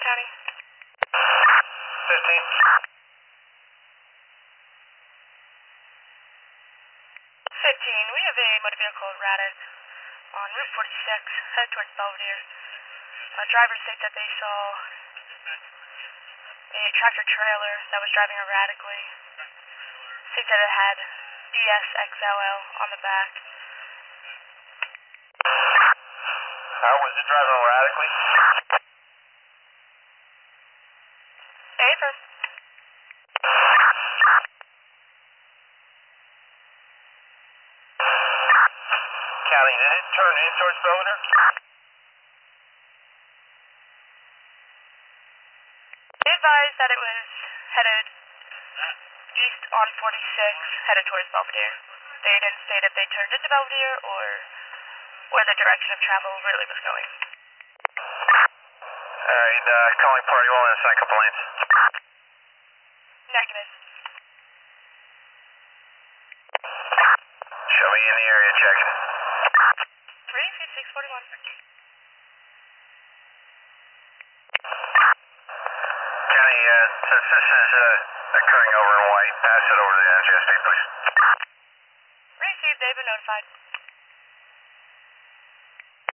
County? 15. 15. We have a motor vehicle erratic on Route 46, headed towards Belvedere. Drivers state that they saw a tractor trailer that was driving erratically. State that it had ESXLL on the back. How was it driving erratically? Affirm. County, did it turn in towards Belvedere? They advised that it was headed east on 46, headed towards Belvedere. They didn't state if they turned into Belvedere or where the direction of travel really was going. Alright, calling party one and assign a couple lanes. Negative. Show me in the area, check. 35641. County, since this is occurring over in white, pass it over to the NJSP, please. Received, they've been notified.